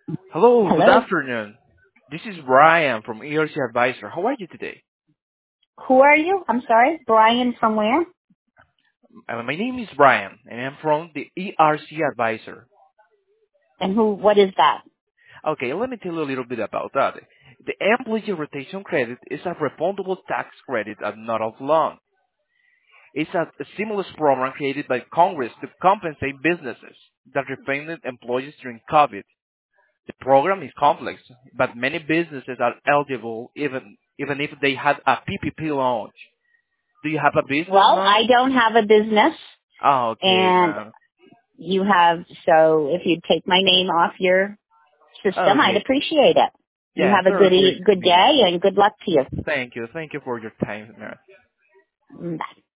Hello, good Hello. afternoon. This is Brian from ERC Advisor. How are you today? Who are you? I'm sorry. Brian from where? My name is Brian, and I'm from the ERC Advisor. And what is that? Okay, let me tell you a little bit about that. The Employee Rotation Credit is a refundable tax credit and not of loan. It's a stimulus program created by Congress to compensate businesses that refunded employees during COVID. The program is complex, but many businesses are eligible even if they had a PPP launch. Do you have a business, Well, ma'am? I don't have a business Oh, okay, and ma'am. you have, so if you'd take my name off your system, I'd Okay. appreciate it. You Yeah, have a sorry for good inconvenience. day and good luck to you. Thank you. Thank you for your time, ma'am. Bye.